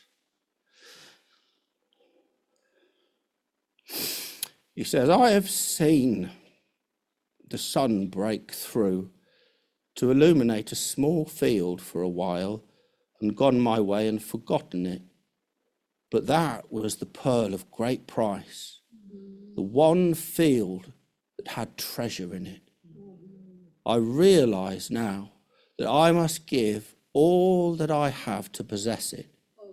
He says, I have seen the sun break through to illuminate a small field for a while and gone my way and forgotten it. But that was the pearl of great price, the one field that had treasure in it. I realize now that I must give all that I have to possess it.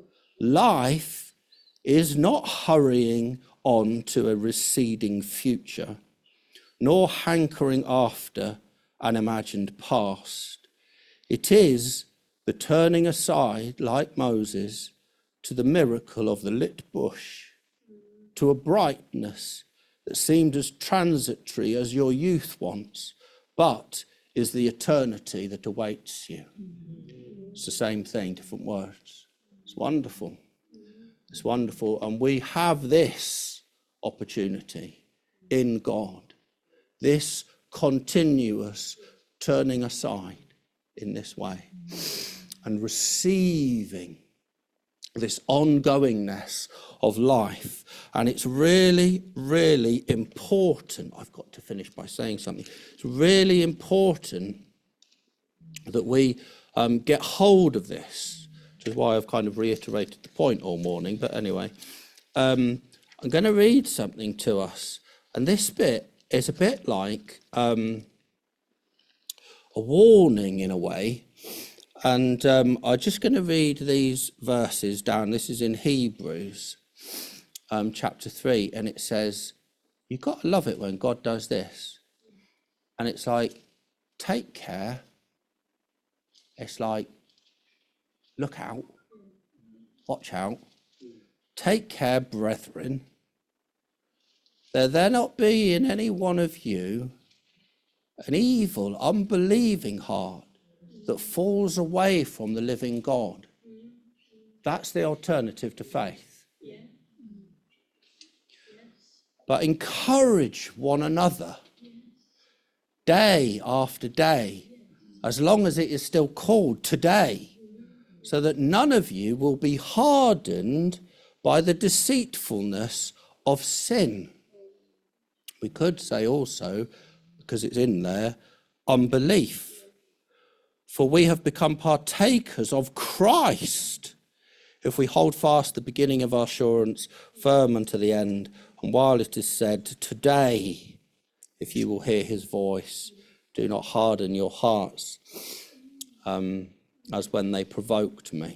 Life is not hurrying on to a receding future, nor hankering after an imagined past. It is the turning aside, like Moses, to the miracle of the lit bush, to a brightness that seemed as transitory as your youth once, but is the eternity that awaits you. It's the same thing, different words. It's wonderful. It's wonderful. And we have this opportunity in God, this continuous turning aside in this way and receiving this ongoingness of life. And it's really, really important. I've got to finish by saying something. It's really important that we um, get hold of this, which is why I've kind of reiterated the point all morning. But anyway, um, I'm going to read something to us. And this bit is a bit like um, a warning in a way. And um, I'm just going to read these verses down. This is in Hebrews um, chapter three. And it says, you've got to love it when God does this. And it's like, take care. It's like, look out. Watch out. Take care, brethren. There there not be in any one of you an evil, unbelieving heart that falls away from the living God. That's the alternative to faith. Yeah. But encourage one another day after day, as long as it is still called today, so that none of you will be hardened by the deceitfulness of sin. We could say also, because it's in there, unbelief. For we have become partakers of Christ if we hold fast the beginning of our assurance firm unto the end. And while it is said, today, if you will hear his voice, do not harden your hearts, um, as when they provoked me.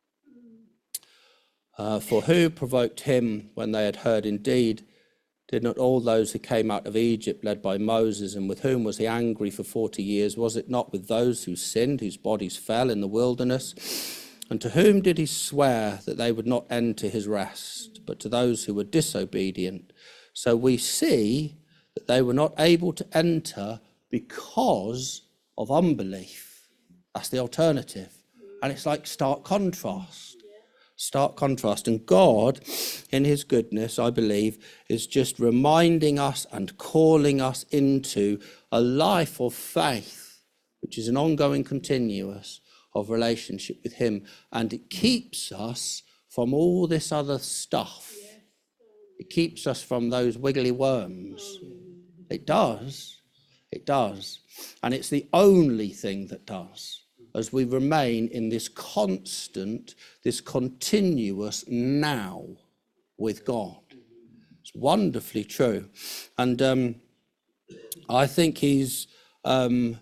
Uh, for who provoked him when they had heard? Indeed, did not all those who came out of Egypt, led by Moses, and with whom was he angry for forty years? Was it not with those who sinned, whose bodies fell in the wilderness? And to whom did he swear that they would not enter his rest, but to those who were disobedient? So we see that they were not able to enter because of unbelief. That's the alternative. And it's like stark contrast. Stark contrast. And God, in his goodness, I believe, is just reminding us and calling us into a life of faith, which is an ongoing continuous of relationship with him. And it keeps us from all this other stuff. It keeps us from those wiggly worms. It does. It does. And it's the only thing that does, as we remain in this constant, this continuous now with God. It's wonderfully true. And um, I think he's, um,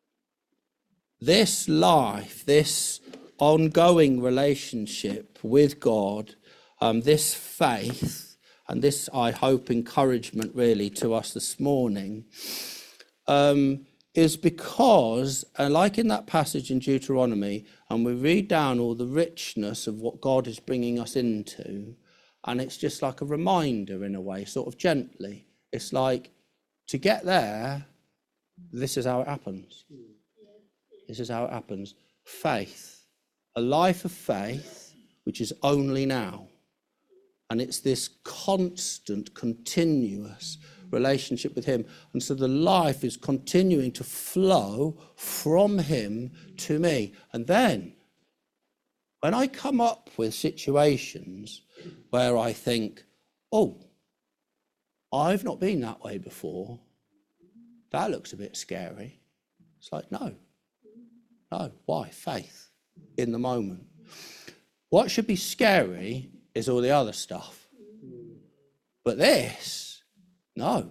this life, this ongoing relationship with God, um, this faith, and this, I hope, encouragement really to us this morning, um, is because, uh, like in that passage in Deuteronomy, and we read down all the richness of what God is bringing us into, and it's just like a reminder in a way, sort of gently. It's like, to get there, this is how it happens. This is how it happens. Faith, a life of faith, which is only now. And it's this constant, continuous relationship with him. And so the life is continuing to flow from him to me. And then when I come up with situations where I think, oh, I've not been that way before, that looks a bit scary. It's like, no, no, why? Faith in the moment. What should be scary is all the other stuff. But this, no.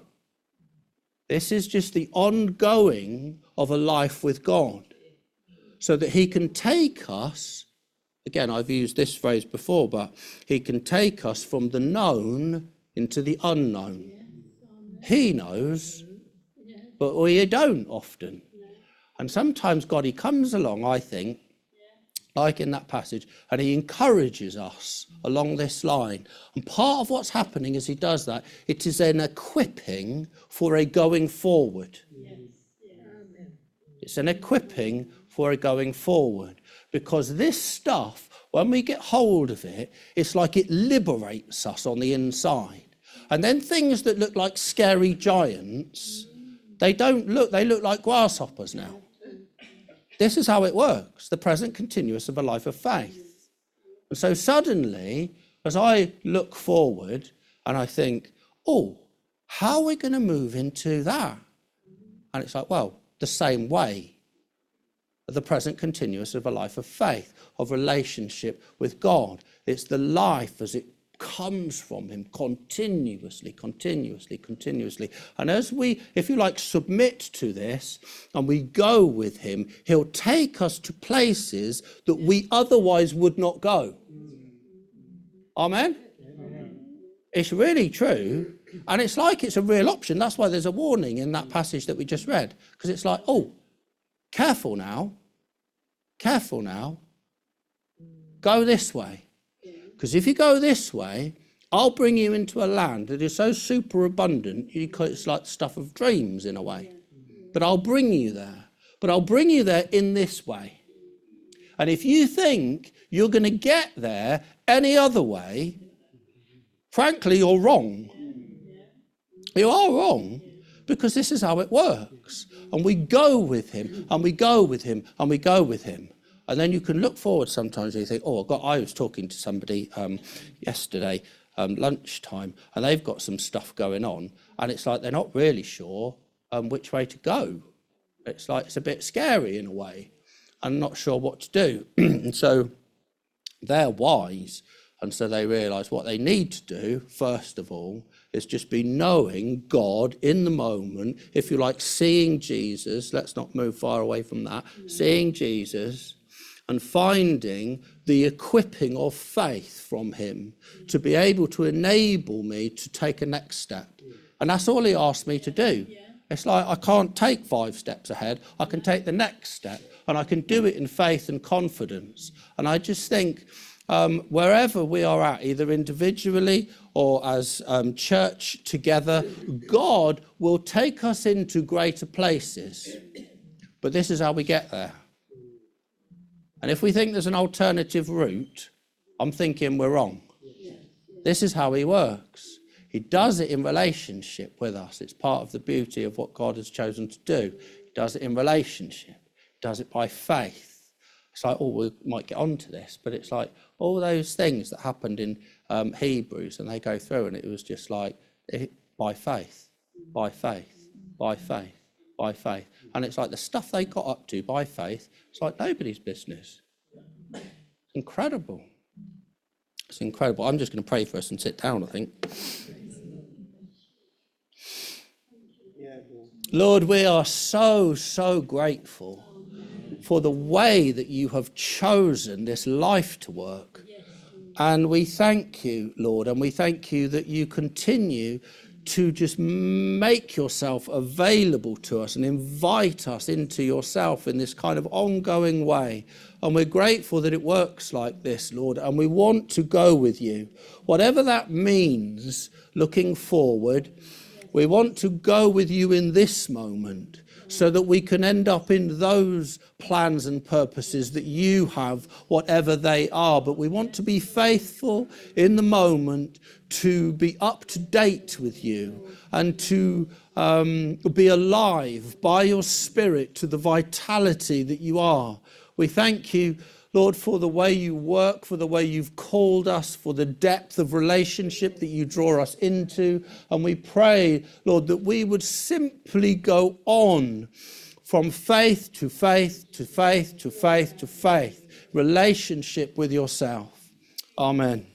This is just the ongoing of a life with God, so that he can take us, again, I've used this phrase before, but he can take us from the known into the unknown. He knows, but we don't often. And sometimes God, he comes along, I think, like in that passage, and he encourages us along this line. And part of what's happening as he does that, it is an equipping for a going forward. Yes. Yeah. It's an equipping for a going forward. Because this stuff, when we get hold of it, it's like it liberates us on the inside. And then things that look like scary giants, they don't look, they look like grasshoppers now. This is how it works, the present continuous of a life of faith. And so suddenly, as I look forward and I think, oh, how are we going to move into that? And it's like, well, the same way, the present continuous of a life of faith, of relationship with God. It's the life as it comes from him continuously, continuously, continuously. And as we, if you like, submit to this and we go with him, he'll take us to places that we otherwise would not go. Amen? Amen. It's really true. And it's like it's a real option. That's why there's a warning in that passage that we just read. Because it's like, oh, careful now. Careful now. Go this way. Because if you go this way, I'll bring you into a land that is so super abundant, it's like stuff of dreams in a way. But I'll bring you there. But I'll bring you there in this way. And if you think you're going to get there any other way, frankly, you're wrong. You are wrong, because this is how it works. And we go with him, and we go with him, and we go with him. And then you can look forward sometimes and you think, oh, I've got, I was talking to somebody um, yesterday, um, lunchtime, and they've got some stuff going on. And it's like they're not really sure um, which way to go. It's like it's a bit scary in a way. I'm not sure what to do. And so they're wise. And so they realise what they need to do, first of all, is just be knowing God in the moment, if you like, seeing Jesus. Let's not move far away from that. Mm-hmm. Seeing Jesus and finding the equipping of faith from him to be able to enable me to take a next step. And that's all he asked me to do. Yeah. It's like I can't take five steps ahead. I can take the next step, and I can do it in faith and confidence. And I just think um, wherever we are at, either individually or as um, church together, God will take us into greater places. But this is how we get there. And if we think there's an alternative route, I'm thinking we're wrong. This is how he works. He does it in relationship with us. It's part of the beauty of what God has chosen to do. He does it in relationship. He does it by faith. It's like, oh, we might get onto this, but it's like all those things that happened in um, Hebrews, and they go through, and it was just like, it, by faith, by faith, by faith, by faith. And it's like the stuff they got up to by faith, it's like nobody's business. It's incredible. It's incredible. I'm just going to pray for us and sit down, I think. Lord, we are so, so grateful for the way that you have chosen this life to work. And we thank you, Lord, and we thank you that you continue to just make yourself available to us and invite us into yourself in this kind of ongoing way. And we're grateful that it works like this, Lord, and we want to go with you. Whatever that means, looking forward, We want to go with you in this moment so that we can end up in those plans and purposes that you have, whatever they are. But we want to be faithful in the moment, to be up to date with you, and to um, be alive by your Spirit to the vitality that you are. We thank you, Lord, for the way you work, for the way you've called us, for the depth of relationship that you draw us into. And we pray, Lord, that we would simply go on from faith to faith to faith to faith to faith, relationship with yourself. Amen.